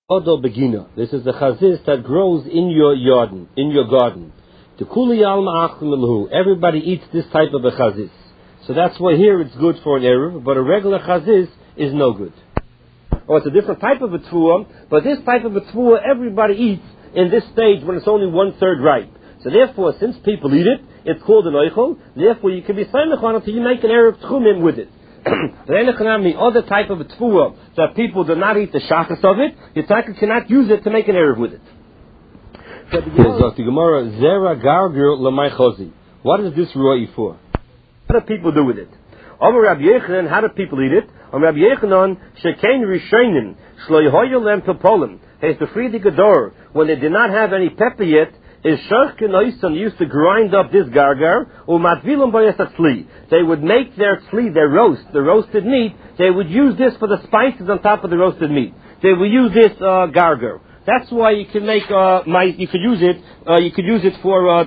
Odo begina. This is the chazis that grows in your garden. The kuli alma achlim. Everybody eats this type of a chazis. So that's why here it's good for an eruv, but a regular chazis is no good. Oh, it's a different type of a tfuah, but this type of a tfuah everybody eats in this stage when it's only 1/3 ripe. So therefore, since people eat it, it's called an oichel. Therefore, you can be saimach on it until you make an eruv tchumim with it. The other type of a tfuah that people do not eat the shachas of it, you cannot use it to make an eruv with it. So the Gemara, Zera Gargir Lamai Chozi. What is this roi for? What do people do with it? Over Rabbi Yechanan, how do people eat it? On Rabbi Yechanan, Shekein Rishonim, Shlo Yehoyel Topolim. It's the Friedi Gador, when they did not have any pepper yet, is Shorchen Oisan used to grind up this gargar, Umatvilum Boyasatzli. They would make their tzli, their roast, the roasted meat, they would use this for the spices on top of the roasted meat. They would use this gargar. That's why you can make you could use it for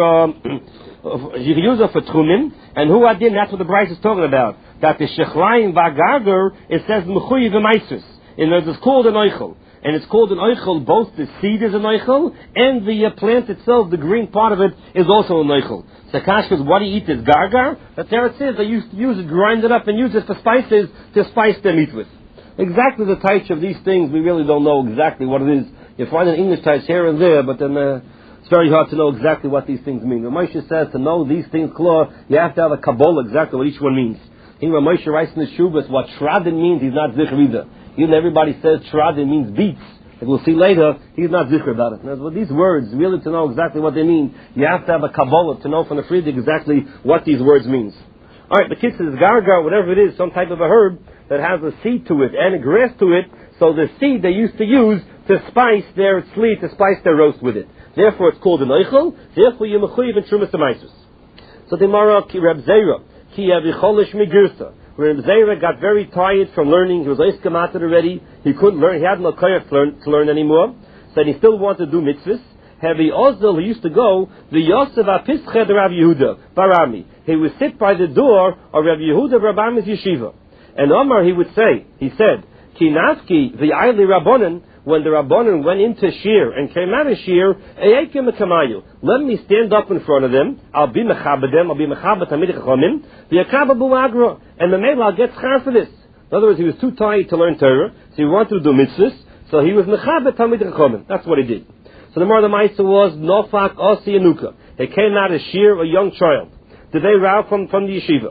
tchunim, and hu adin, that's what the Bryce is talking about. That the shechlayim vagargar, it says mechuyev v'maisus. In other words, it's called an oichel. And it's called an oichel, both the seed is an oichel, and the plant itself, the green part of it, is also an oichel. So Kash says, what do you eat this gargar? But there it says, they used to use it, grind it up, and use it for spices to spice their meat with. Exactly the types of these things, we really don't know exactly what it is. You find an English types here and there, but then it's very hard to know exactly what these things mean. Moshe says, to know these things, you have to have a Kabbalah, exactly what each one means. Even Moshe writes in the Shubas, what Shradin means, he's not Zikr either. Even everybody says Shradin means beets. Like we'll see later, he's not Zikr about it. Now, with these words, really to know exactly what they mean, you have to have a Kabbalah to know from the Friedrich exactly what these words means. Alright, the kid says gargar, whatever it is, some type of a herb that has a seed to it and a grass to it, so the seed they used to use to spice their tzli, to spice their roast with it. Therefore it's called an oichel, therefore you mechuyev in Trumas Tamaisus. So the Mara ki Reb Zera, ki yavicholish migirsa. Reb Zera got very tired from learning, he was oiskamated already, he couldn't learn, he had no koyach to learn anymore, so he still wanted to do mitzvahs. Heavy Ozdel, he used to go, the Yosef Apisched Rav Yehuda, Barami. He would sit by the door of Rav Yehuda Barami's yeshiva. And Omar, he would say, he said, Ki nafki, the Aili Rabbonin, when the Rabbonin went into Shir and came out of Shir, Eyekim Kamayu, let me stand up in front of them, I'll be mechabed them, I'll be mechabed Tamid Chachamim, v'yakab Abu Agra, and the Mela, I'll get schar for this. In other words, he was too tired to learn Torah, so he wanted to do mitzvahs, so he was mechabed Tamid Chachamim. That's what he did. So the more the Maisa was, Nofak Osi Yanuka. They came out of Shir, a young child. Did they row from the yeshiva?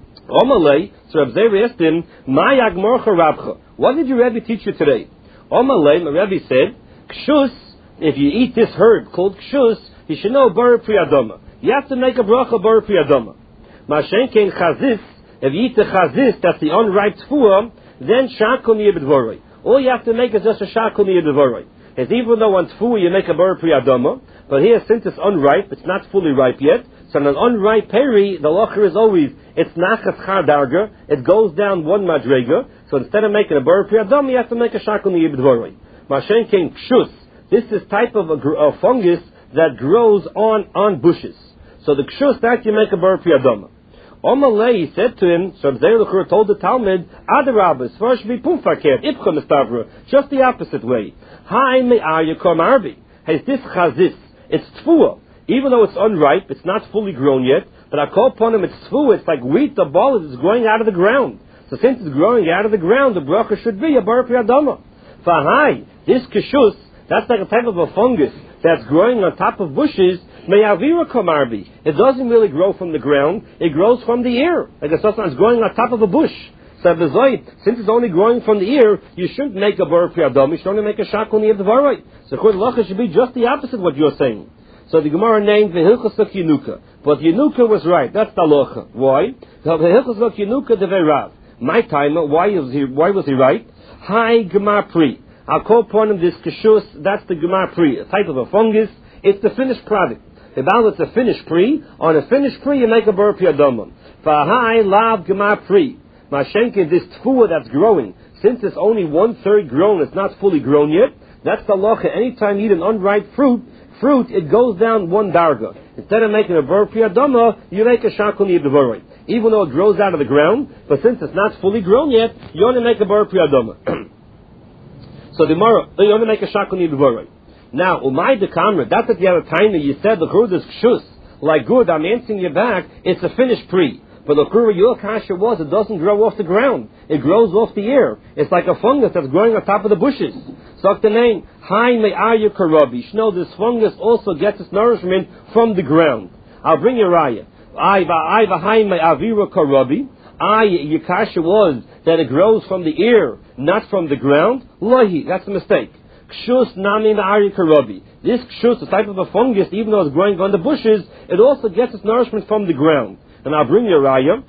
Omalei, so Reb Zera asked him, Ma Yagmorcha Rabcha, what did your Rebbe teach you today? Omalei, my Rebbe said, Kshus, if you eat this herb called Kshus, you should know Bar Priyadama. You have to make a bracha Bar Priyadama. Mashenkein Chazis, if you eat the Chazis, that's the unripe tfuah, then Shakul Niyabedvoroi. All you have to make is just a Shakul Niyabedvoroi. It's even though on tfuah you make a Bar Priyadama, but here since it's unripe, it's not fully ripe yet, so on an unripe peri, the locher is always, it's nachas char darga, it goes down one madrega, so instead of making a Bar Priyadama, you have to make a Shakul Niyabedvoroi. Mashen came Kshus. This is type of a fungus that grows on bushes. So the Kshus, that you make a Bar Priyadama. Omalei, he said to him, so Zera told the Talmud, Adarabas, first be pumfaket, ipcha mistavra, just the opposite way. Hai me'ar yakom arbi. Has this chazis, it's tfuah. Even though it's unripe, it's not fully grown yet, but I call upon him, it's tfuah, it's like wheat, the ball is growing out of the ground. So since it's growing out of the ground, the bracha should be a Bar Priyadama. Fahai, this kishus, that's like a type of a fungus that's growing on top of bushes, me'avira komarbi. It doesn't really grow from the ground, it grows from the air. Like it's sometimes growing on top of a bush. So since it's only growing from the ear, you shouldn't make a Bar Priyadama, you should only make a Shakul Niyabedvoroi. So Chod should be just the opposite of what you're saying. So the Gemara named V'hilchos of Yenuka. But Yenuka was right, that's the halacha. Why? V'hilchos of Yenuka devei Rav. My timer, why was he right? Hi Gemar Pri. I'll call upon him this Kishus, that's the Gemar Pri, a type of a fungus, it's the finished product. About it's a finished Pri, on a finished Pri you make a Bar Priyadama. V'hai lav Gemar Pri. Mashenke, this tfuah that's growing, since it's only 1/3 grown, it's not fully grown yet, that's the halacha. Anytime you eat an unripe fruit, it goes down one darga. Instead of making a Bar Priyadama, you make a Shakul Niyabedvoroi. Even though it grows out of the ground, but since it's not fully grown yet, you only make a Bar Priyadama. So the Gemara, you only make a shakon yidvoroi. Now, umay de kamra, that's at the other time that you said the chur is kshus. Like good, I'm answering you back, it's a finished pre. But the chur your kasha was, it doesn't grow off the ground. It grows off the air. It's like a fungus that's growing on top of the bushes. So the name, Hai me'arya karabi. Shno, this fungus also gets its nourishment from the ground. I'll bring you raya. Hai me'avira karabi. Your kasha was that it grows from the air, not from the ground. Lohi, that's a mistake. Kshus nami ma'ari karabi. This kshus, the type of a fungus, even though it's growing on the bushes, it also gets its nourishment from the ground. And I'll bring you a raya.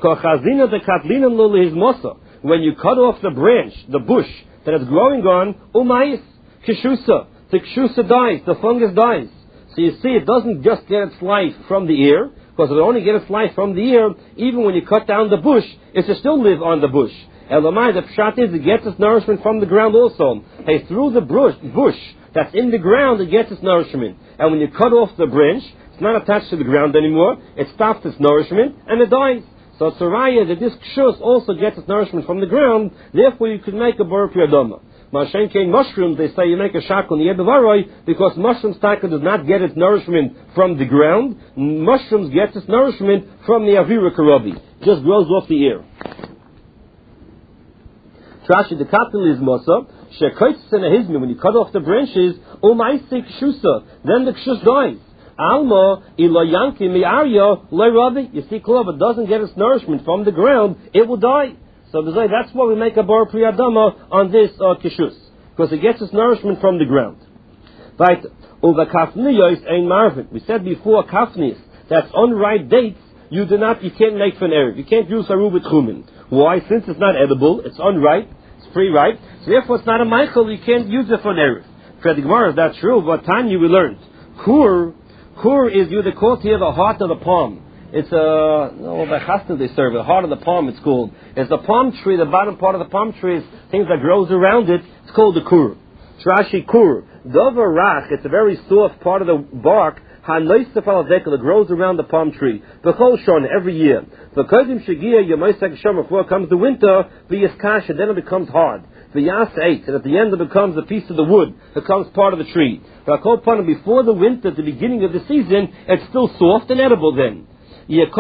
When you cut off the branch, the bush that it's growing on, umayis, kishusa, the kshusa dies, the fungus dies. So you see, it doesn't just get its life from the air, because it will only get its life from the air. Even when you cut down the bush, it will still live on the bush. Elamai, the pshat is, it gets its nourishment from the ground also. Hey, through the bush that's in the ground, it gets its nourishment. And when you cut off the branch, it's not attached to the ground anymore, it stops its nourishment, and it dies. So it's a raya that this kshus also gets its nourishment from the ground, therefore you could make a bar priyadama. Mashenkein mushrooms, they say you make a shak on the yedavaroi, because mushroom taka does not get its nourishment from the ground. Mushrooms get its nourishment from the avira karabi. Just grows off the air. Trashi the capital is mosa, when you cut off the branches, umaisik kshusa, then the kshus dies. Alma iloyanki mi'arya le'rabi. You see, if it doesn't get its nourishment from the ground, it will die. So that's why we make a bar priyadama on this kishus, because it gets its nourishment from the ground. Right? Uva kafniyos ein marvin. We said before, kafnis, that's unripe dates. You can't make for an erev. You can't use harubit chumin. Why? Since it's not edible, it's unripe, it's pre-ripe. So therefore, it's not a meichel. You can't use it for an erev. For the Gemara, that's true. But Tanya we learned, Kur is the called here the heart of the palm. It's by chassid they serve it. The heart of the palm, it's called. It's the palm tree, the bottom part of the palm tree is things that grows around it. It's called the kur. Trashi kur. Dover rach, it's a very soft part of the bark. That grows around the palm tree. B'chol shon, every year. Before it comes the winter, v'yiskasha, then it becomes hard. V'yas eight, and at the end it becomes a piece of the wood. It becomes part of the tree. Before the winter, at the beginning of the season, it's still soft and edible then. It's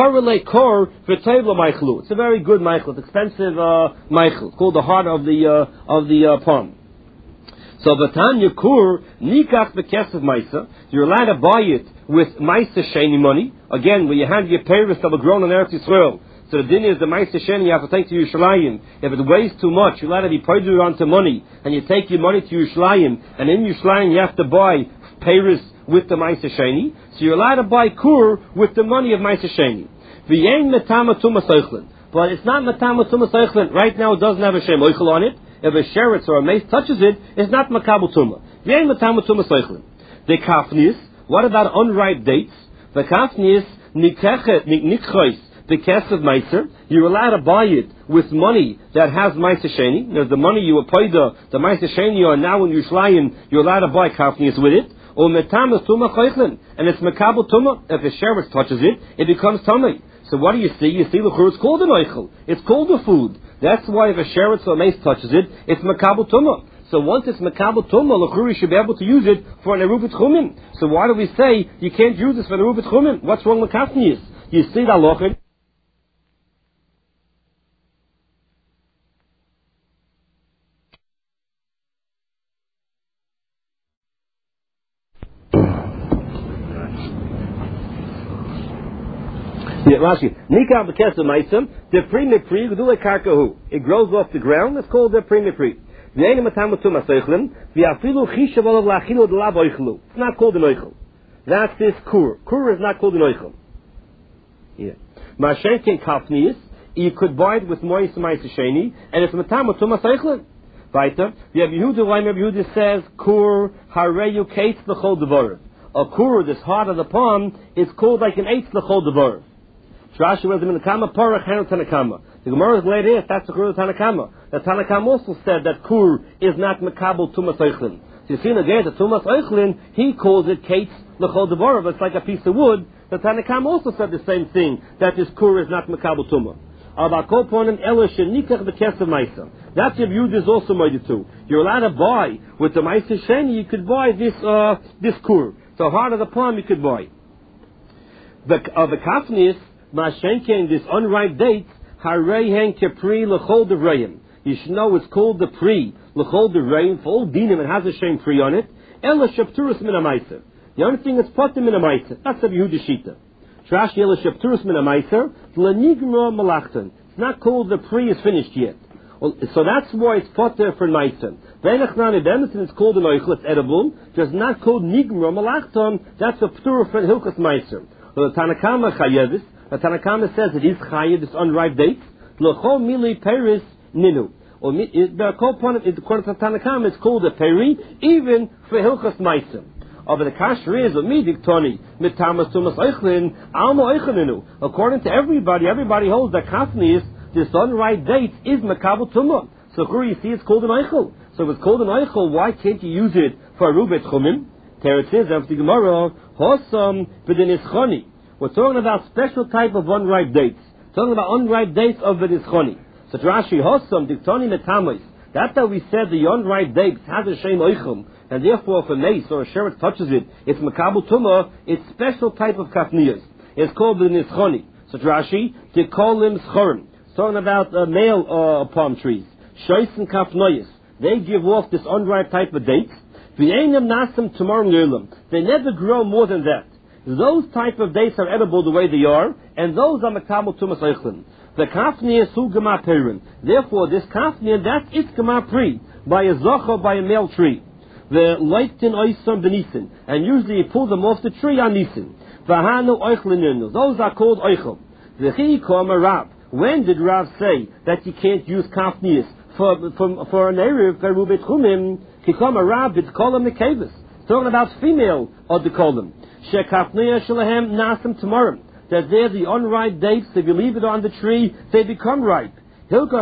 a very good meichel. It's expensive meichel. It's called the heart of the palm. So Batanya Kur Nikach Bekesef Maisa, you're allowed to buy it with Maisa Sheni money. Again, when you have your parents that were grown on Eretz Yisrael, so the din is the Maisa Sheni you have to take to Yerushalayim. If it weighs too much, you're allowed to be paid onto money, and you take your money to Yerushalayim, and in Yerushalayim you have to buy Paris with the Maisa Sheni. So you're allowed to buy Kur with the money of Maisa Sheni. V'yein metama tuma soichlin. But it's not metama tuma soichlin. Right now it doesn't have a shem oichel on it. If a sheretz or a mace touches it, it's not makabel tuma. V'yein metama tuma soichlin. The kafnis, what about unripe dates? The kafnis nikchois the kesef meiser. You're allowed to buy it with money that has Maisa Sheni. There's the money you paid the Maisa Sheni on now in Yerushalayim, you're allowed to buy kafnis with it. Or metama tuma choichlin, and it's makabel tuma. If a sheretz touches it, it becomes tummy. So what do you see? You see, it's called an oichel. It's called a food. That's why if a sheretz or a mace touches it, it's makabel tuma. So once it's makabel tuma, l'churi should be able to use it for an erubit chumin. So why do we say you can't use this for an erubit chumin? What's wrong with kafnis? You see the halacha. Rashi, Nikah b'kesem ma'isem, the pre-mipri, g'dule karkahu. It grows off the ground, it's called the pre-mipri. V'yein matamutum ha'soichlin, v'yafilu chishav olav la'achilo d'lav oichlu. It's not called an oichel. That's this kur. Kur is not called an oichel. Yeah. Ma'ashenken kafnis, you could buy it with mois ma'isa sheni, and it's matamutum ha'soichlin. Weiter, the Rabbi Yehuda says, kur hareyu kates l'chol devorav. A kur, this heart of the palm, is called like an eitz l'chol devorav. Rashi was in the Kama Parach Hanu Tanakama. The Gemara is later, that's the Kur of Tanakama. The Tanakama also said that Kur is not Makabel Tumas Eichlin. So you see in the day, the Tumas Eichlin, he calls it Kates L'chol Devorav. It's like a piece of wood. The Tanakama also said the same thing, that this Kur is not Makabel Tumah. Abakoponim Ela Shenikach Bekesef Maisa. That's Rabbi Yehuda is also made too. You're allowed to buy with the Maisa Sheni. You could buy this kur. So heart of the palm you could buy. The kafnis Mashenken, this unripe dates, Harayhen Kepri Lechol Devrayim. You should know it's called the Pri Lechol Devrayim. For all dinim, it has a shem Pri on it. Ela Shepturus Min Amaisa. The only thing that's potem Min Amaisa. That's Rabbi Yehuda Shita. Trash Ela Shepturus Min Amaisa. Lenigma Malachtan. It's not called the Pri is finished yet. Well, so that's why it's poter for Maisa. Veinachnan Edemetin is called an oichel. It's edible. Just not called Nigma Malachtan. That's a Ptur for Hilchas Maisa. The Tanakama Chayevis. The Tanakama says it is Chayev, it's unripe dates. L'chol mili peris ninu. Or the according to Tanakama, it's called a peri, even for Hilchas Meisim. But the kasher is, Midiktoni, Mitamas Tumas Eichlin, Alma Eichlinu. According to everybody holds that Kafnis, this unripe dates, is Makabel Tumah. So here you see it's called an Eichel. So if it's called an Eichel, why can't you use it for a Rubet Chumim? Teretz says, after the Gemara, Hosam B'denischoni. We're talking about special type of unripe dates. Talking about unripe dates of B'denischoni. So Rashi Hosam Diktoni Metamois. That's how we said the unripe dates has a Shem Eichel, and therefore if a mace or a sheretz touches it, it's Makabel Tumah, it's special type of Kafniyas. It's called B'denischoni. So Rashi, Tikolim Schorim. Talking about male palm trees. Shois and Kafnoyas. They give off this unripe type of dates. V'einam Nasim Tomorrow Nirlam. They never grow more than that. Those type of dates are edible the way they are, and those are Makabel Tumas Eichlin. The Kafni is Hu Gemar Perin. Therefore, this Kafni, that's its Gemar Pri, by a Zocha, by a male tree. The Leitin Oisam Benisin, and usually you pull them off the tree on Nisin. V'hanu Eichlin. Those are called Eichel. The Chi Koma Rav. When did Rav say that you can't use Kafnius for an Erev, for Rubet Chumim? Kikoma Rav, it's Kolam Nekevis. Talking about female of the Kolam. Shekafniya Shalahem Nasim tomorrow. That they're the unripe dates, if you leave it on the tree, they become ripe. Therefore,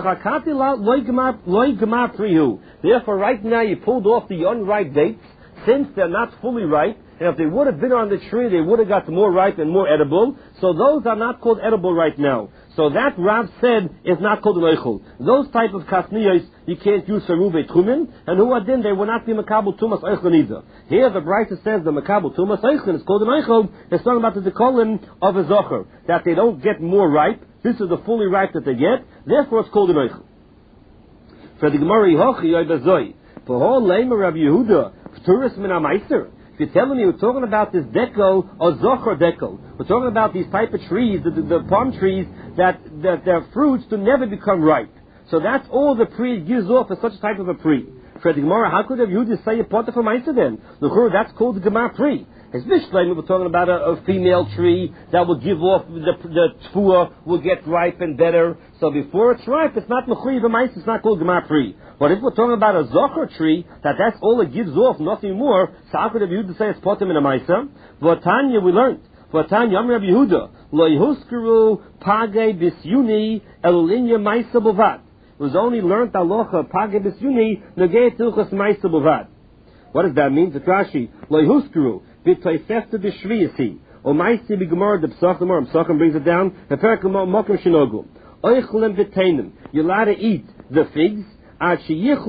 right now you pulled off the unripe dates, since they're not fully ripe, and if they would have been on the tree, they would have got more ripe and more edible. So those are not called edible right now. So that Rav said is not called an eichel. Those type of kasniyos you can't use for Rubei Trumin, and who adin they will not be Makabel Tumas Eichlin either. Here the Brisa says the Makabel Tumas Eichlin is called an eichel. It's talking about the dekolim of a zocher, that they don't get more ripe. This is the fully ripe that they get. Therefore it's called an eichel. For the Gemara Hochi Yoibazoi, for whole Leimer Rabbi Yehuda, Pturis Min HaMeiser. If you're telling me we're talking about this dekel or zocher dekel, we're talking about these type of trees, the palm trees that their fruits to never become ripe. So that's all the pri gives off as such a type of a pri. For the Gemara, how could you just say a pot of a meiser then? That's called the Gemara pri. As Mishlei, we're talking about a female tree that will give off the tfuah will get ripe and better. So before it's ripe, it's not mechuyev b'meiser, it's not called Gemara pri. But if we're talking about a zocher tree, that's all it gives off, nothing more, so how could Rabbi Yehuda say it's potem in a meiser? V'tanya we learned. V'tanya Rabbi Yehuda lo yehuskeru page bisyuni elolinya meiser b'vad. It was only learned alocha page bisyuni negei tilchas meiser b'vad. What does that mean? Rashi lo yehuskeru v'toifefta b'shviyasi o meiser b'gemara the Psachim brings it down. The Perikel Mokim Shinogu oichlem v'teinim. You're allowed to eat the figs. This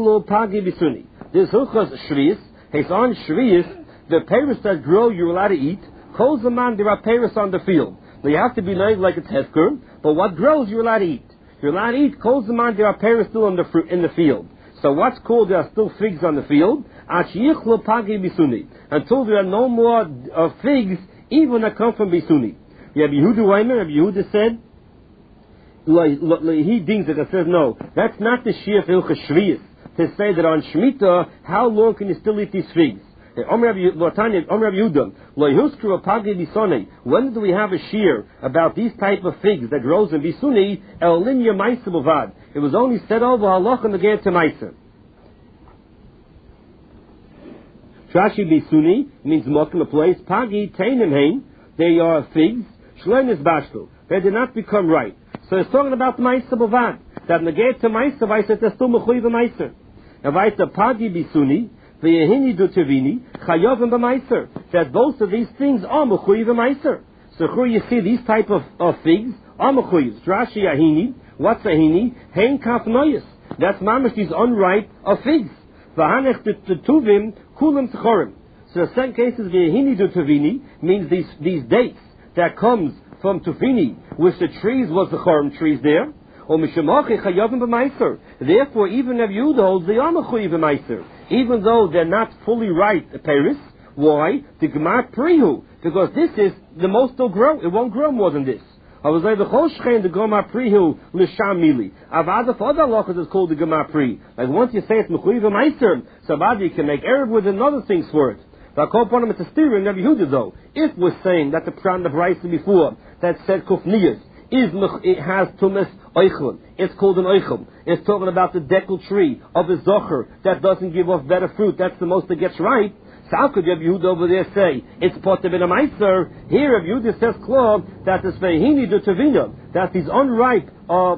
Hilchos Shvius, it's on Shvius, the peiros that grow you're allowed to eat. Kol zaman there are peiros on the field. Now you have to be like it's hefker, but what grows you're allowed to eat. You're allowed to eat. Kol zaman there are peiros still in the field. So what's called there are still figs on the field? Until there are no more figs, even that come from Bisuni. Rabbi Yehuda said. He thinks that it says no. That's not the Shir of Hilchos Shvius to say that on Shemitah, how long can you still eat these figs? When do we have a Shir about these type of figs that grows in Bisuni? El Linya Meiser B'vad. It was only said over Halach and the Ger to Meiser. Trashi Bisuni means Mokim a place. Pagi Teinim Hein. They are figs. Shleim is Bashlu. They did not become ripe. So it's talking about Meiser B'vad. That negate to Meiser, Vaisa Testu Mechuyev Meiser. And Vaisa Pagi Bisuni, V'yehini Du Tevini, Chayovim B'Meiser. That both of these things are Mechuyev Meiser. So here you see these type of figs are Mechuyev. Rashi Yahini, What's a hini? Hein kafnoyas. That's mamish these unripe of figs. V'hanech tuvim kulam tchorim. So the second case is the hini du tuvini, means these dates that comes from tuvini, which the trees was the chorim trees there. Or mishamachi chayavim b'maiser. Therefore, even if Yehuda holds they are mechuyev b'maiser, even though they're not fully ripe Paris. Why? The gemar prihu, because this is the most they'll grow. It won't grow more than this. I was like the whole shchein the gemar prihu l'sham mili. Avada for other halachas is called the gemar pri. Like once you say it's mechuyev b'maiser, so you can make erev with another things for it. But I call upon him it's a steer in Rabbi Yehuda though. If we're saying that the pran of rice before that said kufniyas it has tumas oichlin. It's called an oichl. It's talking about the dekel tree of a zocher that doesn't give off better fruit. That's the most that gets ripe. So how could Rabbi Yehuda over there say it's potter ben a meiser? Here Rabbi Yehuda says clear that it's vehini du tavina, that these unripe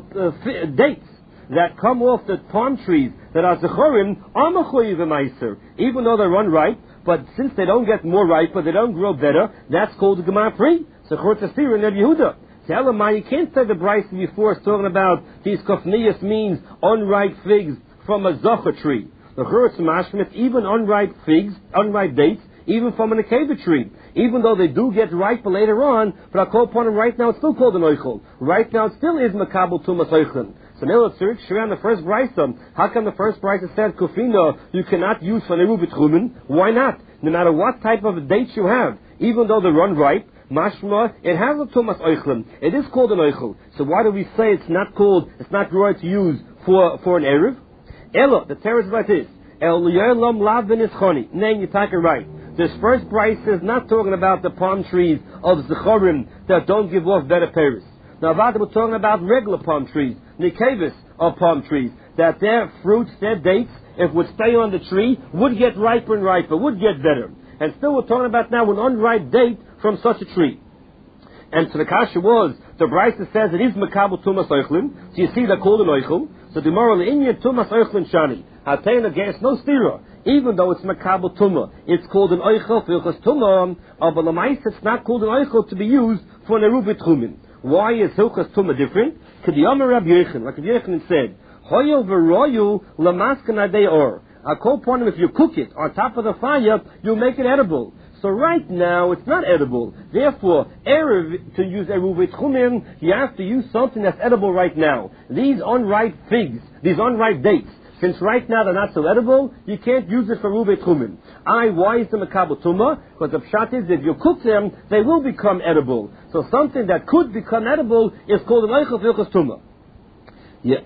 dates that come off the palm trees that are zechorim are mechuyev meiser, even though they're unripe. But since they don't get more ripe, but they don't grow better, that's called the gemar pri. So chortasir in Rabbi Yehuda. Tell him, you can't say the Bryce before is talking about these kofniyas means unripe figs from a zocher tree. The Churutz Mashmit, even unripe figs, unripe dates, even from an akeva tree. Even though they do get ripe later on, but I call upon them right now, it's still called an oichel. Right now it still is makabel tumas oichlin. So now let's search on the first Bryce. How come the first Bryce said kofina you cannot use for neru b'tchumen? Why not? No matter what type of dates you have, even though they're unripe, mashma, it has a tumas oichlin. It is called an oichel. So why do we say it's not right to use for an erev? Ella, the terror is like this. El yolam lavin is choni. Name you take it right. This first Bryce is not talking about the palm trees of zechorim that don't give off better pears. Now, we're talking about regular palm trees, nikevis of palm trees, that their fruits, their dates, if would stay on the tree, would get riper and riper, would get better. And still we're talking about now an unripe date from such a tree. And so the kasha was, the Bryce says it is makabel tumas oichlin, so you see they're called an oichel. So the moral inyan tumas oichlin shani. Hatain against no stira. Even though it's makabel tuma, it's called an oichel, filchas tumah, but the mice it's not called an oichel to be used for neru b'tchumen. Why is hilchas tumah different? K'diyamar Rabbi Yechon, like Rabbi Yechon said, hoyel v'royu lamaskana de'or. I call upon him if you cook it on top of the fire, you'll make it edible. So right now it's not edible. Therefore, erev to use eruv b'tchumen, you have to use something that's edible right now. These unripe figs, these unripe dates, since right now they're not so edible, you can't use it for eruv b'tchumen. Why is the makabel tumah? Because the pshat is if you cook them, they will become edible. So something that could become edible is called an oichel filchas tumah. Yeah.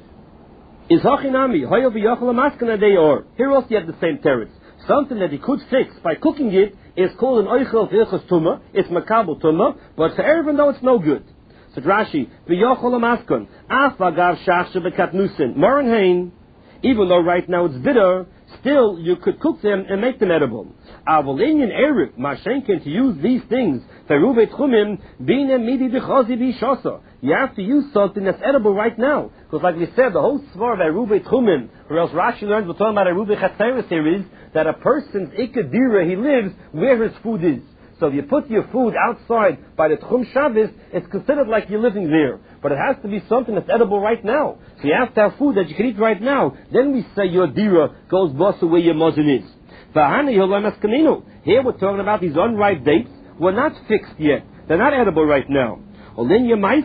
Is hachinami hoyel v'yachol amaskana de'or. Here also you have the same teretz. Something that he could fix by cooking it is called an oichel v'ilchas tumah. It's makabel tumah, but for even though it's no good. So Rashi v'yachol amaskan af agav shach shebekatnusin morin hein. Even though right now it's bitter, still you could cook them and make them edible. Avolinian erev mashenkin to use these things feruvet chumim bina midi dechazi b'shasa. You have to use something that's edible right now. Because like we said, the whole svar of Eruv Tchumen, or else Rashi learns, we're talking about Eruv Chatzeres here, is that a person's ikadira, he lives where his food is. So if you put your food outside by the Tchum Shabbos, it's considered like you're living there. But it has to be something that's edible right now. So you have to have food that you can eat right now. Then we say your dira goes bossa where your mozin is. Here we're talking about these unripe dates. We're not fixed yet. They're not edible right now. And why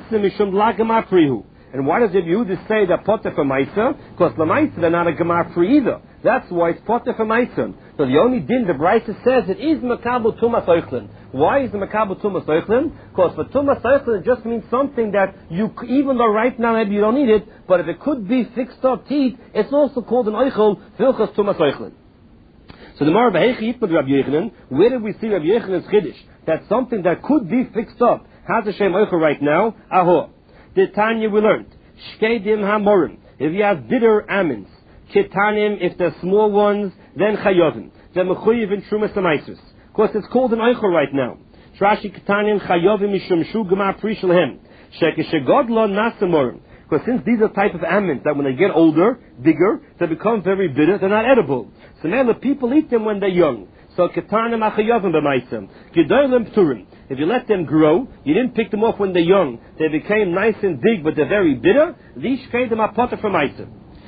does Rabbi Yehuda say that potter for Maisa? Because the Maisa they're not a gemar free either. That's why it's potter for Maisa. So the only din the Brisa says it is makabel tumas oichlin. Why is the makabel tumas oichlin? Because for tumas oichlin it just means something that you, even though right now maybe you don't need it, but if it could be fixed up teeth, it's also called an oichel vilchas tumas oichlin. So the Mara Behechi Yipmad Rabbi Yechanan, where did we see Rabbi Yechanan's chiddush? That's something that could be fixed up. How's the Shem Oichel right now? Aho. The Tanya we learned. Shkedim hamorim. If you have bitter almonds. Ketanim, if they're small ones, then chayovim. Then mechuyev in trumas amaisus. Of course, it's called an Oichel right now. Shrashi ketanim chayovim mishum shu gemar prishlehem. Shekeshegodlo nasamorim. Because since these are type of almonds that when they get older, bigger, they become very bitter, they're not edible. So now the people eat them when they're young. So ketanim achayovim b'maisem. Gedolim pturim. If you let them grow, you didn't pick them off when they're young, they became nice and big, but they're very bitter, these shkeidim are potter for maisem.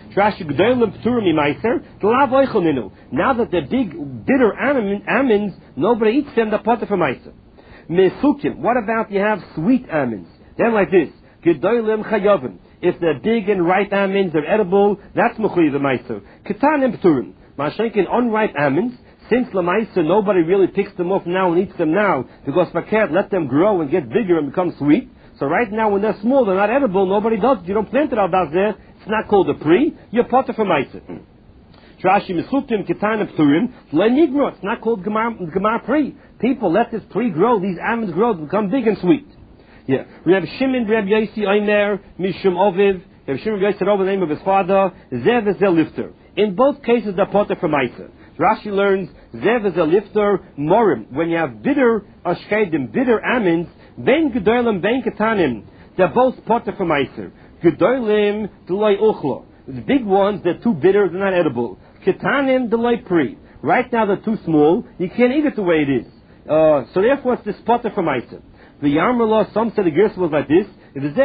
Now that they're big, bitter almonds, nobody eats them, they're potter for maisem. Mesukim. What about you have sweet almonds? They're like this. Gedolim chayovim. If they're big and ripe almonds, they're edible, that's mechuyev meiser. Ketanim pturim. Mashenkin unripe almonds, since Lamaisa nobody really picks them off now and eats them now, because Fakat let them grow and get bigger and become sweet. So right now when they're small, they're not edible, nobody does it. You don't plant it out there, it's not called a pre, you're potter for Maisa. Trashi Mesukim Ketanim Pturim, Lenigro, it's not called Gemar pre. People let this pre grow, these almonds grow, become big and sweet. Yeah. Reb Shimon, Reb Yosi, Omer, Mishum Oviv, Reb Shimon Yosi said over the name of his father, Zev is a lifter. In both cases, they're potter for Maisa. Rashi learns, Zev is a lifter, Morim. When you have bitter ashkedim, bitter almonds, Ben Gedolim, Ben Ketanim, they're both potter for Maisa. Gedolim, Delay Uchlo. The big ones, they're too bitter, they're not edible. Ketanim, Delay Pri. Right now, they're too small, you can't eat it the way it is. So therefore, it's this potter for Maisa. The Yarmullah, some said the Gersa was like this.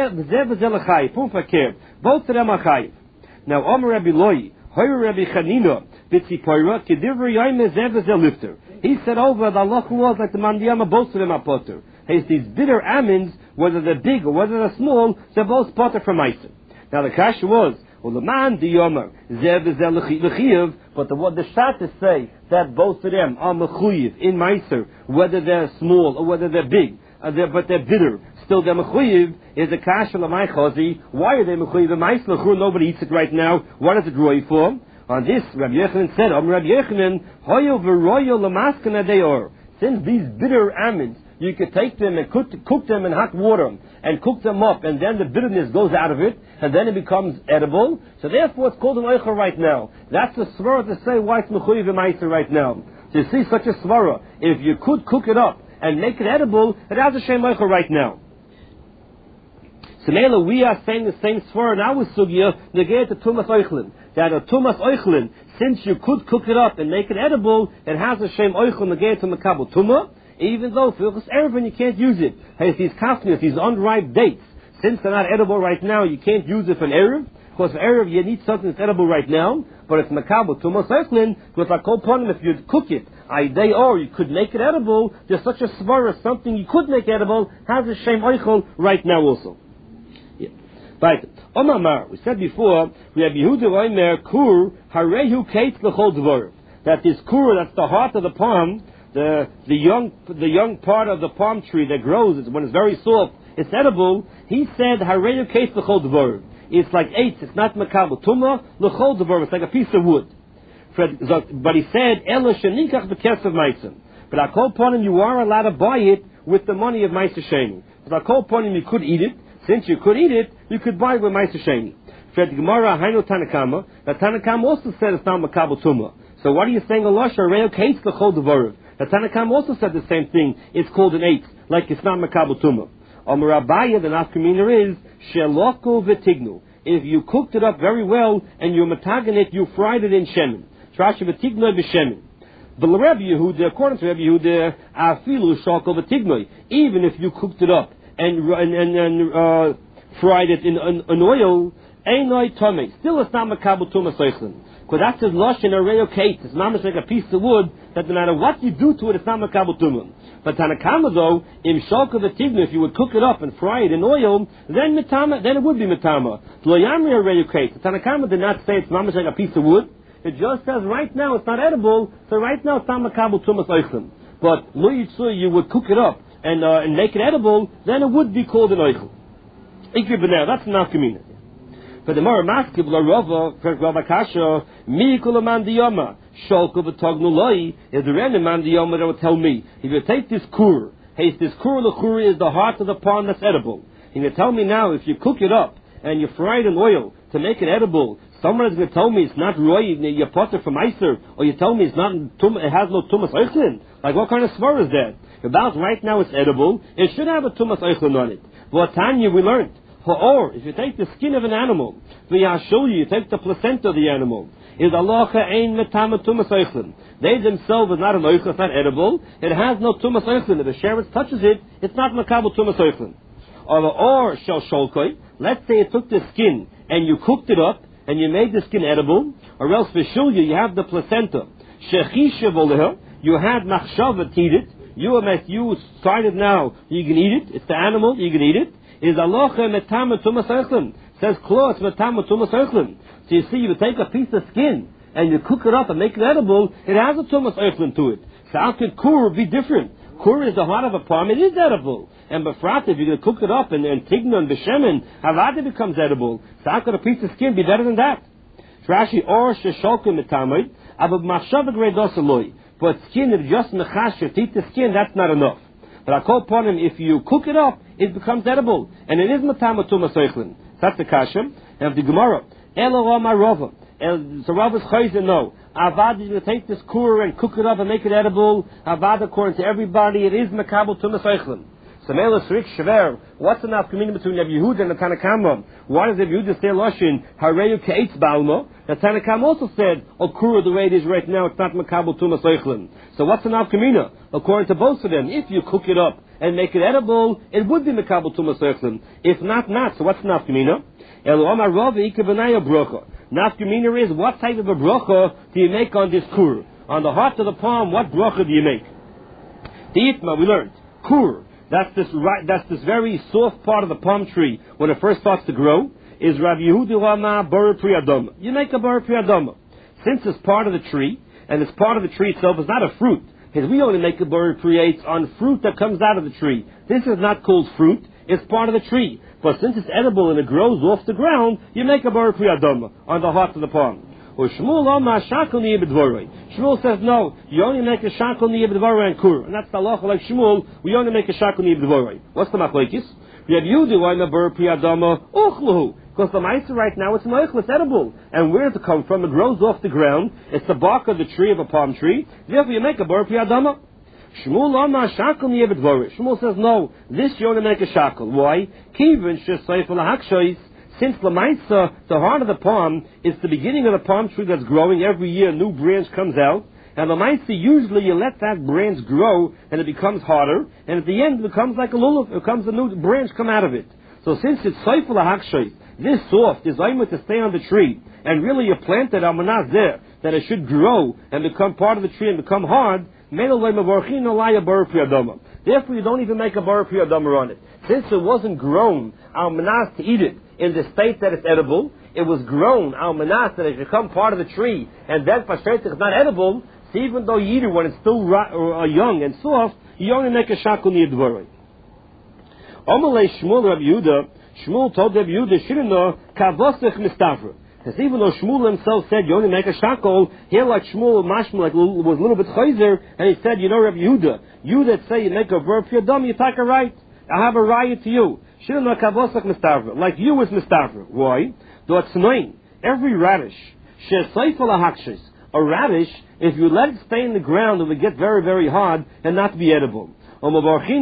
Both of them are chayiv. Now, Omer Rabbi Loi, Hoyer Rabbi Chanina, Bitzi Poira, Kedivri Yaime Zev lifter. He said over the Allah was like the Mandiyama, both of them are potter. Hey, these bitter almonds, whether they're big or whether they're small, they're both potter from Meiser. Now the kasha was, well, the man Diyomer, Zev Lechiyev, but the Shabbos say that both of them are Mechuyev in Meiser, whether they're small or whether they're big. But they're bitter. Still, they're mechuyev. Is a kasha l'may chazi. Why are they mechuyev? Ma'is l'chur, nobody eats it right now. What is it roy for? On this, Rabbi Yochanan said, Rabbi Yochanan, hoyo v'royo l'maskana deor. Since these bitter almonds, you could take them and cook them in hot water and cook them up, and then the bitterness goes out of it, and then it becomes edible. So therefore, it's called an oichel right now. That's the svara to say why it's mechuyev ma'is right now. So you see such a svara. If you could cook it up and make it edible, it has a shem oichel right now. So now we are saying the same svara in our sugya, negate the tumas oichlin. That a tumas oichlin, since you could cook it up and make it edible, it has a shem oichel negate to makabel tumah, even though for erevin you can't use it. Hey, these kafnias, these unripe dates, since they're not edible right now, you can't use it for an erev. Because for erev you need something that's edible right now, but it's makabel tumas oichlin, because like if you cook it, or you could make it edible, there's such a svara, something you could make edible, has a shem oichel right now also. Yeah. Right. Omamar, we said before, we have Yehuda Omer Kur, Harehu Kate L'chol Dvor. That this Kur, that's the heart of the palm, the young part of the palm tree that grows, when it's very soft, it's edible. He said, Harehu Kate L'chol Dvor. It's like eight, it's not makabel tumah, L'chol Dvor, it's like a piece of wood. But he said, Ela shenikach b'kesef meisim. But I call upon him, you are allowed to buy it with the money of meiser sheni. But I call upon him, you could eat it. Since you could eat it, you could buy it with meiser sheni. Fred Gemara, Hainu Tanakama. Now Tanakama also said it's not makabel tumah. So what are you saying? Allah Sharei Kates l'chol devorav. Now Tanakama also said the same thing. It's called an eight, like it's not makabel tumah. Amar Abaya, the nafkamina is sheloko v'tignu. If you cooked it up very well and you matagan it, you fried it in shemen. Trashi v'tignoi b'shemen. But Rabbi Yehuda, according to Rabbi Yehuda, afilu shakol v'tignoi. Even if you cooked it up and fried it in oil, einoi tomei. Still, it's not makabel tumah soichlin. Because that's his lush in a real case. It's not like a piece of wood that no matter what you do to it, it's not makabel tumah. But Tanakama though, im shakol v'tignoi, if you would cook it up and fry it in oil, then it would be mitama. Lo yamri a real case. Tanakama did not say it's not like a piece of wood. It just says right now it's not edible, so right now it's not makabel tumas oichlin. But lo yitzur, you would cook it up and make it edible, then it would be called an oichel. Ikri b'ner, that's not kamina. But the more maskib la rava kasha mikul man diyama sholko v'tognu loi. Is there any man diyama that would tell me if you take this kur, hey, this kur l'churi is the heart of the pond that's edible. And you tell me now if you cook it up and you fry it in oil to make it edible. Someone is going to tell me it's not roy, you're potter from Eiser, or you tell me it's not, it has no tumas oichlin. Like what kind of svar is that? About right now it's edible, it should have a tumas oichlin on it. But Tanya we learned, or if you take the skin of an animal, You take the placenta of the animal. Is Allah ein metama tumas oichlin. They themselves are not an oichlin, it's not edible. It has no tumas oichlin. If the sheretz touches it, it's not makabel tumas oichlin. Or shel sholkoi. Let's say you took the skin and you cooked it up and you made the skin edible. Or else v'shulya, you have the placenta. Shechisha voleha. You had machshava to eat it. You decided now you can eat it. It's the animal, you can eat it. Is Allah metama tumas oichlin. Says close metama tumas oichlin. So you see, you take a piece of skin and you cook it up and make it edible, it has a tumas oichlin to it. So how could kur be different? Kur is the heart of a palm, it is edible. And befrat, if you're going to cook it up and tigna and b'shemen, avada becomes edible. So how could a piece of skin be better than that? Rashi, or shesholkim metamid, abab machshav greidos aloi. But skin, if just mechasher, to eat the skin, that's not enough. But I call upon him, if you cook it up, it becomes edible. And it is metama tumas oichlin. That's the kashem. And the Gemara, Elorama Rava. So Rava's chayzer, no. Avad is going to take this kur and cook it up and make it edible. Avad, according to everybody, it is makabel tumas oichlin. So Mela Srik Shaver, what's the nafkamina between Rabbi Yehuda and the Tanakama? Why does Rabbi Yehuda say Loshin, Hareyu Ke'etz Balma? The Tanakama also said, Kur, the way it is right now, it's not makabel tumas oichlin. So what's the nafkamina? According to both of them, if you cook it up and make it edible, it would be makabel tumas oichlin. If not, not. So what's the nafkamina? Elomar Rav Ika B'naya Brocha. Nafkamina is, what type of a brocha do you make on this kur? On the heart of the palm, what brocha do you make? The Itma, we learned. Kur. That's this very soft part of the palm tree when it first starts to grow. Is Rav Yehuda Rama Bar Priyadama. You make a Bar Priyadama. Since it's part of the tree, and it's part of the tree itself, it's not a fruit. Because we only make a Bar Priyatz on fruit that comes out of the tree. This is not called fruit, it's part of the tree. But since it's edible and it grows off the ground, you make a Bar Priyadama on the heart of the palm. Shmuel says no, you only make a shakal niyeh b'dvarei and kur, and that's the halacha like Shmuel. We only make a shakal niyeh b'dvarei. What's the machlokes? Rabbi Yehuda why na bar priyadama uchluhu, because the ma'aser right now it's noichel, it's edible, and where does it come from? It grows off the ground. It's the bark of the tree of a palm tree. Therefore, you make a bar priyadama. Shmuel lama shakal niyeh b'dvarei. Shmuel says no, this you only make a shakal. Why? Kivin shesayfel hakshois. Since Lamaisa, the heart of the palm, is the beginning of the palm tree that's growing. Every year a new branch comes out. And Lamaisa, usually you let that branch grow and it becomes harder. And at the end it becomes like a lulav. It becomes a new branch come out of it. So since it's Seifel HaHakshay, this soft is aimed to stay on the tree. And really you planted Amanaz there, that it should grow and become part of the tree and become hard. Therefore you don't even make a bar priyadama on it. Since it wasn't grown, Amanaz to eat it in the state that it's edible, it was grown, al-manas, that it become part of the tree, and then pashtretich is not edible, so even though you eat it when it's still young and soft, you only make a shakul niyeh dvarei. Omalei Shmuel Rabbi Yehuda, Shmuel told Rabbi Yehuda, Shirino, kavosech mistafra. Because even though Shmuel himself said you only make a shakul, here like Shmuel, Mashma, was a little bit chayzer, and he said, you know Rabbi Yehuda, you that say you make a verb priyadam, you take a right. I have a riot to you. Like you is mistavra. Why? Every radish, a radish, if you let it stay in the ground, it will get very, very hard and not be edible. And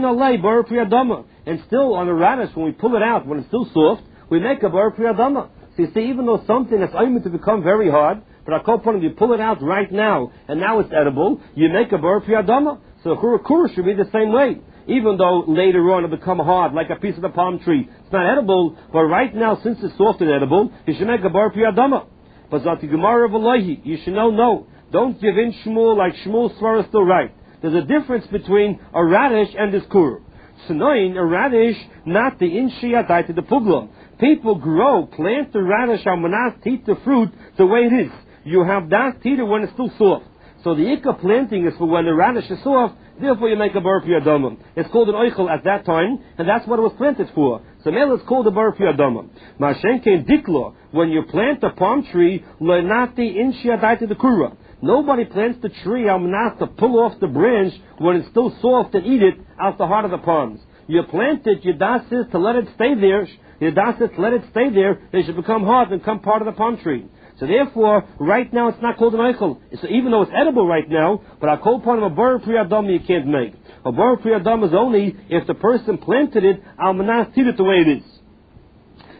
still on a radish, when we pull it out, when it's still soft, we make a bar priyadama. So you see, even though something that's aimed to become very hard, but I call upon you pull it out right now, and now it's edible, you make a bar priyadama. So kur should be the same way. Even though later on it'll become hard, like a piece of the palm tree. It's not edible, but right now, since it's soft and edible, you should make a bar priyadama. But Zati Gemara of Alohi, you should know, no. Don't give in Shmuel like Shmuel's svara is still right. There's a difference between a radish and this kur. Tznain, a radish, not the inshiyadai to the pugla. People plant the radish on manas to eat the fruit the way it is. You have that to eat it when it's still soft. So the ikka planting is for when the radish is soft, therefore you make a bar priyadama. It's called an oichel at that time, and that's what it was planted for. So now it's called a bar priyadama. Mashenke dikla, when you plant a palm tree, loinati inshiyadai to the kura. Nobody plants the tree al-manas to pull off the branch when it's still soft and eat it out the heart of the palms. You plant it, your das is to let it stay there. Your das is to let it stay there, it should become hard and become part of the palm tree. So therefore, right now it's not called an eichel. So even though it's edible right now, but I call upon a bar priyadama you can't make. A bar priyadama is only if the person planted it, al-manas eat it the way it is.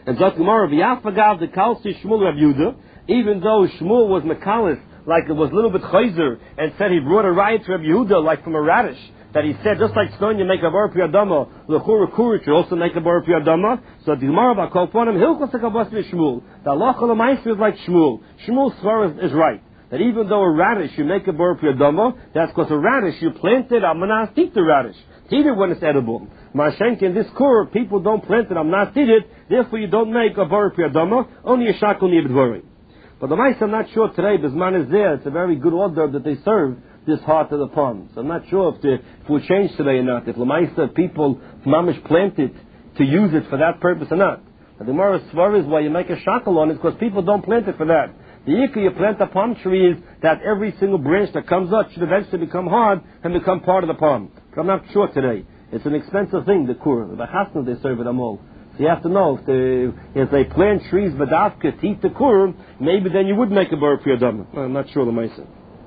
And Zot Gemara, V'yafagav the Kalsi Shmuel Rab Yehuda, even though Shmuel was Mekalis, like it was a little bit chayzer, and said he brought a riot to Rab Yehuda, like from a radish, that he said, just like stone you make a bar priyadama, l'chura kurit you also make a bar priyadama. So the Gemara about Kolponim, Hilchos HaKavos Shmuel, the halacha l'maisa is like Shmuel. Shmuel's svara is right. That even though a radish you make a bar priyadama, that's because a radish you planted, I'm not eat the radish. Eat it when it's edible. Mashenk in this kur, people don't plant it, I'm not eat it, therefore you don't make a bar priyadama, only a shakul nibdvarim. But the mice, I'm not sure today, Bisman is there, it's a very good order that they serve this heart of the pond. So I'm not sure if it will change today or not, if Lamaisa people mamish plant it to use it for that purpose or not. The Gemara Svar is why you make a shackle on it, because people don't plant it for that. The Yikah you plant a palm tree is that every single branch that comes up should eventually become hard and become part of the palm. But I'm not sure today. It's an expensive thing, the kur. The chasnas they serve it amol. So you have to know, if they plant trees badavka to eat the kur, maybe then you would make a bar priyadama. I'm not sure the Maisa.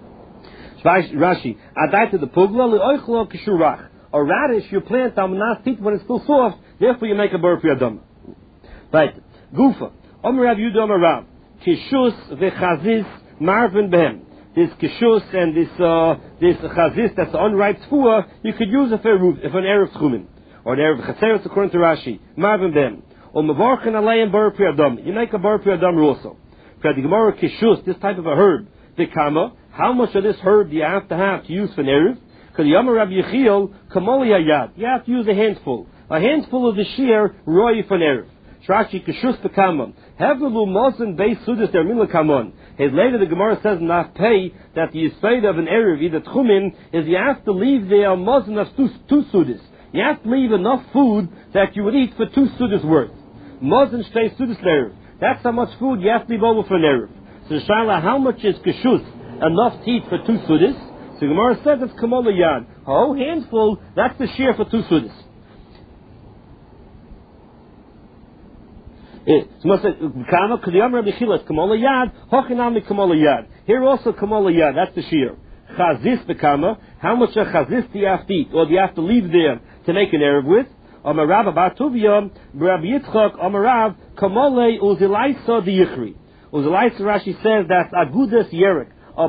Rashi, Adaita the pugla le'oichlo kishurach. A radish you plant not eat when it's still soft, therefore you make a bar priyadama. Right. Gufa. Omer Rav Yehuda Omer Rav. Kishus v'chazis marvin behem. This kishus and this chazis, that's the unripe tfuah, you could use it for an erev tchumen. Or an erev chaseres according to Rashi. Marvin behem. Or mevarchen aleim bar priyadama. You make a bar priyadama also. For the Gemara kishus, this type of a herb, the kama, how much of this herb do you have to use for an erev? Because the Yamar Rabbi Yechiel, kamoli hayad. You have to use a handful. A handful of the shear, roy for an erev. Shrashi kishus bekamon. Hevelu mozen beis sudas der min lekamon. Later the Gemara says in Pei that the yisayid of an erev, either tchumin, is you have to leave there a mozen of two sudas. You have to leave enough food that you would eat for 2 sudas worth. Mozen shtei sudas erev. That's how much food you have to leave over for an erev. So Shaila, how much is kishus enough to eat for 2 sudas? So Gemara says it's kamol yad. A whole handful, that's the shear for 2 sudas. Here also kamol yad, that's the shear. Chazis bekama, how much a chazis do you have to eat, or do you have to leave there to make an erev with? Amarav abatuviyam, Rabbi Yitzchak, Amarav, kamole uzilaisa diyichri. Uzilaisa Rashi says that's agudas yerek, a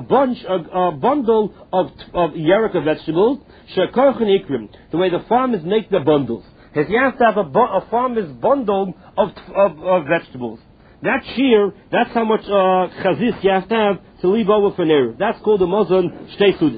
bundle of yerek of vegetables, shekorchen ikrim, the way the farmers make the bundles. Because you have to have a farmer's bundle of vegetables. That shear, that's how much chazis you have to leave over for an erev. That's called the mozon shtei sudas.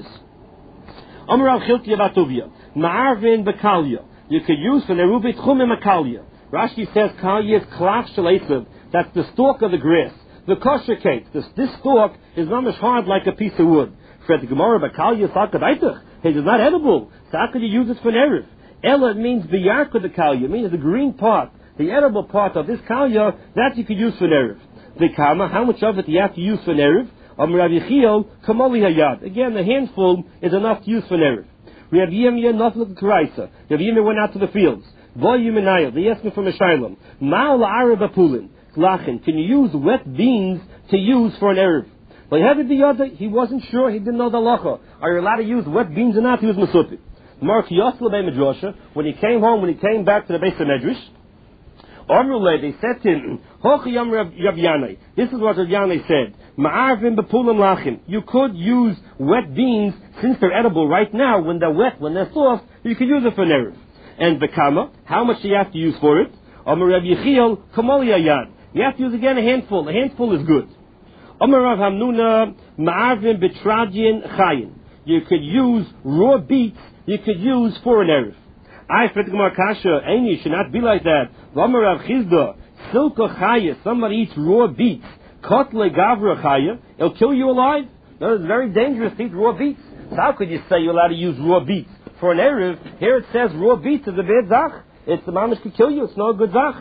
Amarav chilti abatuvia, ma'arvin bekalya. You could use for nerubit chumim akalya. Rashi says kalya is klach shel. That's the stalk of the grass. The kosher cake. This stalk is not as hard like a piece of wood. For the Gemara bekalya sakadaitach. It is not edible. So how could you use it for an erev? Ella means biyarka the kalya, means the green part, the edible part of this kalya, that you could use for an erev. The kama, how much of it do you have to use for an erev? Rav Yechiel, kamoli hayad. Again, the handful is enough to use for an erev. Rav Yirmiyah naflik karaisa. Rav Yirmiyah went out to the fields. Boy Yumenayah, they asked me from a shaylam. Ma'al arab apulin, lachin. Can you use wet beans to use for an erev? But the other, he wasn't sure, he didn't know the halacha. Are you allowed to use wet beans or not? He was masupik. Mark Yosel Bei Medrasha, when he came back to the base of Medrash, Amrulay, they said to him, Hochi Yam Rav Yanai. This is what Rav Yanai said. Ma'arvin bepulam lachim. You could use wet beans, since they're edible right now, when they're wet, when they're soft, you could use it for an erev. And bekama, how much do you have to use for it? Amar Rav Yechiel, kamoli ayad. You have to use again a handful. A handful is good. Amar Rav Hamnuna, ma'arvin betradyin chayin. You could use raw beets, you could use for an erev. I said to Gemara Kasha, Aini, should not be like that. V'amar Rav Chizda, silka chaya, somebody eats raw beets, kotle gavra chaya, it'll kill you alive. No, it's very dangerous to eat raw beets. So how could you say you're allowed to use raw beets for an erev? Here it says raw beets is a bad zach. It's the mamish could kill you, it's not a good zach.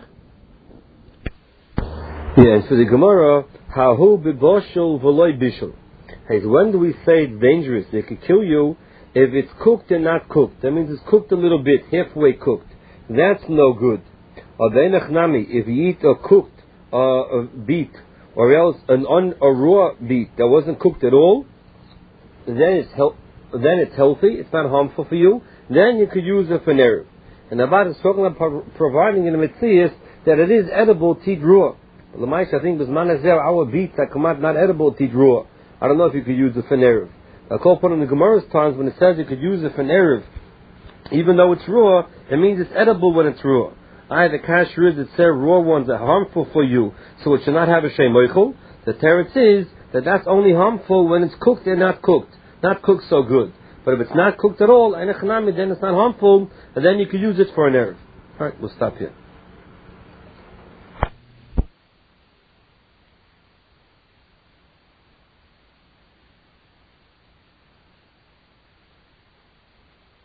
Yeah, so the Gemara, hahu biboshel v'loy bishel. Hey, when do we say it's dangerous? It could kill you if it's cooked and not cooked. That means it's cooked a little bit, halfway cooked. That's no good. If you eat a cooked beet, or else a raw beet that wasn't cooked at all, then it's healthy, it's not harmful for you, then you could use it for an erev. And Abad is talking about providing in the Metzias that it is edible tidrua. L'maish, I think Bismanazer, our beets that come out not edible tidrua. I don't know if you could use it for Erev. I call put in the Gemara's times when it says you could use it for Erev, even though it's raw, it means it's edible when it's raw. The kasher is that say raw ones are harmful for you, so it should not have a shem oichel. The teretz is that that's only harmful when it's cooked and not cooked. Not cooked so good. But if it's not cooked at all, then it's not harmful, and then you can use it for an Erev. Alright, we'll stop here.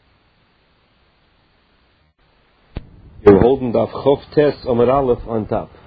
You're holding the Chof Tes Omer Aleph on top.